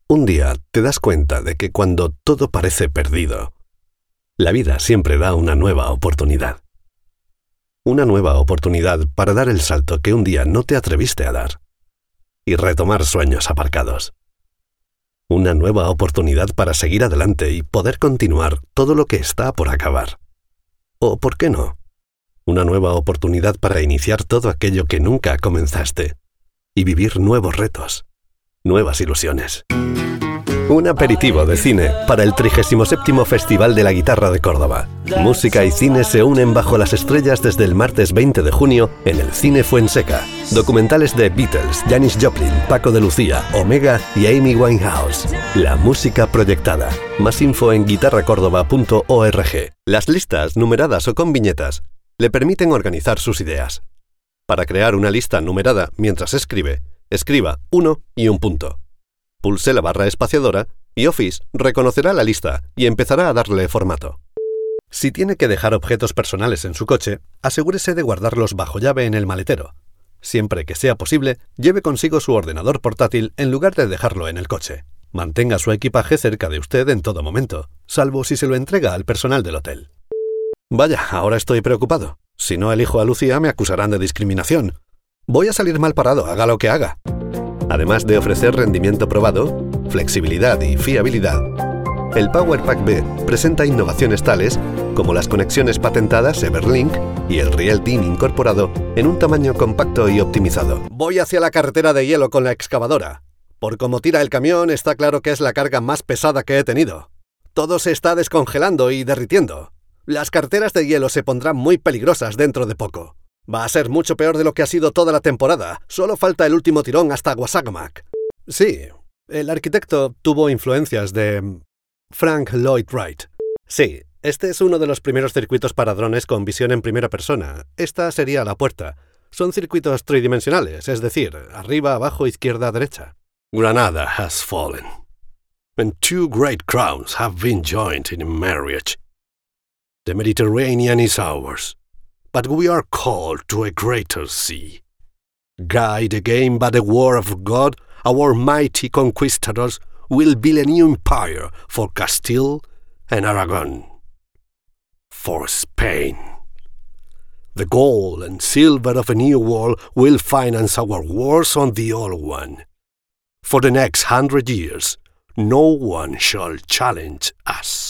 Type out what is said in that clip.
Un día te das cuenta de que cuando todo parece perdido, la vida siempre da una nueva oportunidad. Una nueva oportunidad para dar el salto que un día no te atreviste a dar y retomar sueños aparcados. Una nueva oportunidad para seguir adelante y poder continuar todo lo que está por acabar. O, ¿por qué no? Una nueva oportunidad para iniciar todo aquello que nunca comenzaste y vivir nuevos retos, nuevas ilusiones. Un aperitivo de cine para el 37º Festival de la Guitarra de Córdoba. Música y cine se unen bajo las estrellas desde el martes 20 de junio en el Cine Fuenseca. Documentales de Beatles, Janis Joplin, Paco de Lucía, Omega y Amy Winehouse. La música proyectada. Más info en guitarracórdoba.org. Las listas, numeradas o con viñetas, le permiten organizar sus ideas. Para crear una lista numerada mientras escribe, escriba 1 y un punto. Pulse la barra espaciadora y Office reconocerá la lista y empezará a darle formato. Si tiene que dejar objetos personales en su coche, asegúrese de guardarlos bajo llave en el maletero. Siempre que sea posible, lleve consigo su ordenador portátil en lugar de dejarlo en el coche. Mantenga su equipaje cerca de usted en todo momento, salvo si se lo entrega al personal del hotel. Vaya, ahora estoy preocupado. Si no elijo a Lucía me acusarán de discriminación. Voy a salir mal parado, haga lo que haga. Además de ofrecer rendimiento probado, flexibilidad y fiabilidad, el Power Pack B presenta innovaciones tales como las conexiones patentadas Everlink y el Real DIN incorporado en un tamaño compacto y optimizado. Voy hacia la carretera de hielo con la excavadora. Por cómo tira el camión, está claro que es la carga más pesada que he tenido. Todo se está descongelando y derritiendo. Las carreteras de hielo se pondrán muy peligrosas dentro de poco. Va a ser mucho peor de lo que ha sido toda la temporada. Solo falta el último tirón hasta Wasagamak. Sí, el arquitecto tuvo influencias de Frank Lloyd Wright. Sí, este es uno de los primeros circuitos para drones con visión en primera persona. Esta sería la puerta. Son circuitos tridimensionales, es decir, arriba, abajo, izquierda, derecha. Granada has fallen, and two great crowns have been joined in marriage. The Mediterranean is ours. But we are called to a greater sea. Guided again by the word of God, our mighty conquistadors will build a new empire for Castile and Aragon. For Spain. The gold and silver of a new world will finance our wars on the old one. For the next 100 years, no one shall challenge us.